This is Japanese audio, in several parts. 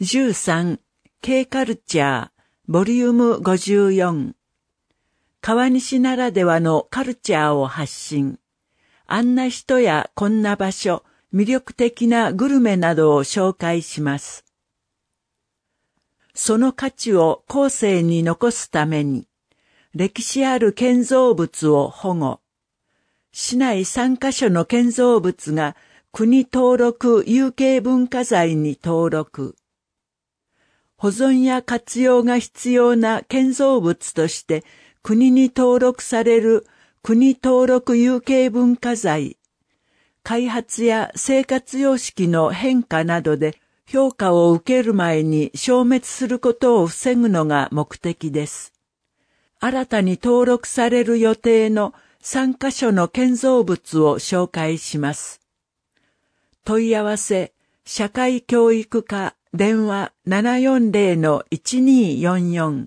13、K カルチャー、ボリューム54。川西ならではのカルチャーを発信。あんな人やこんな場所、魅力的なグルメなどを紹介します。その価値を後世に残すために、歴史ある建造物を保護。市内3カ所の建造物が国登録有形文化財に登録。保存や活用が必要な建造物として国に登録される国登録有形文化財。開発や生活様式の変化などで評価を受ける前に消滅することを防ぐのが目的です。新たに登録される予定の3カ所の建造物を紹介します。問い合わせ、社会教育課電話 740-1244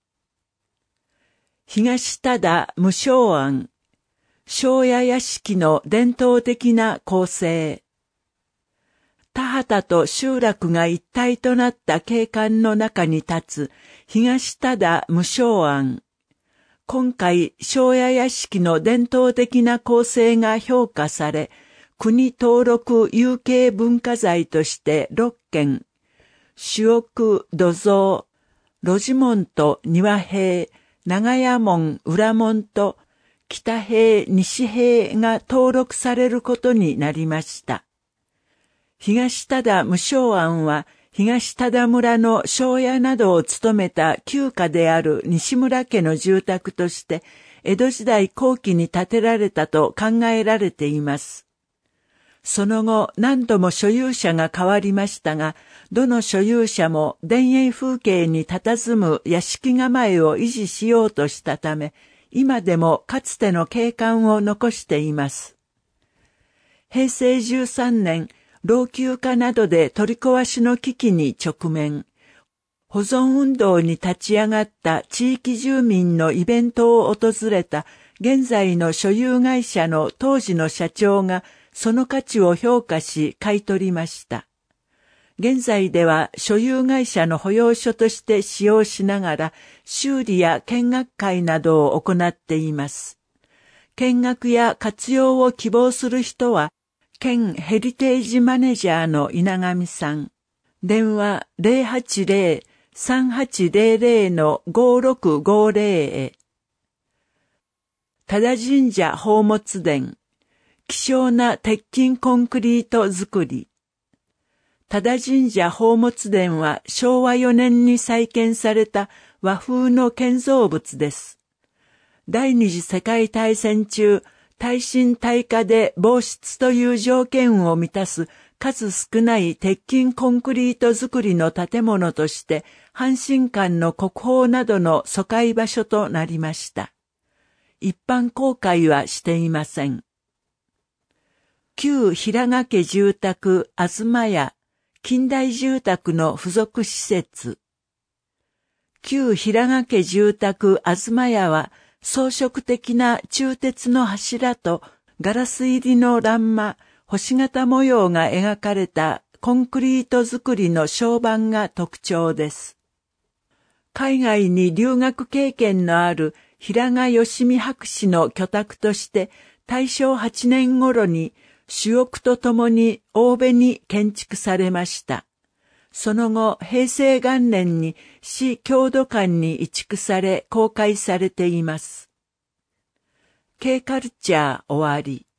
東多田無償庵庄屋屋敷の伝統的な構成田畑と集落が一体となった景観の中に立つ東多田無償庵今回庄屋屋敷の伝統的な構成が評価され国登録有形文化財として6件主屋、土蔵、露地門と庭塀、長屋門、裏門と北塀、西塀が登録されることになりました。東多田無償庵は東多田村の庄屋などを務めた旧家である西村家の住宅として江戸時代後期に建てられたと考えられています。その後何度も所有者が変わりましたが、どの所有者も田園風景に佇む屋敷構えを維持しようとしたため、今でもかつての景観を残しています。平成13年、老朽化などで取り壊しの危機に直面。保存運動に立ち上がった地域住民のイベントを訪れた現在の所有会社の当時の社長がその価値を評価し買い取りました。現在では所有会社の保養所として使用しながら修理や見学会などを行っています。見学や活用を希望する人は県ヘリテージマネージャーの稲上さん。電話 080-3800-5650 へ。多田神社宝物殿。希少な鉄筋コンクリート作り。多田神社宝物殿は昭和4年に再建された和風の建造物です。第二次世界大戦中、耐震耐火で防湿という条件を満たす数少ない鉄筋コンクリート作りの建物として阪神間の国宝などの疎開場所となりました。一般公開はしていません。旧平賀家住宅東屋近代住宅の付属施設。旧平賀家住宅東屋は装飾的な鋳鉄の柱とガラス入りの欄間、星形模様が描かれたコンクリート造りの床版が特徴です。海外に留学経験のある平賀義美博士の居宅として大正8年頃に主屋とともに大部に建築されました。その後、平成元年に市郷土館に移築され公開されています。K カルチャー終わり。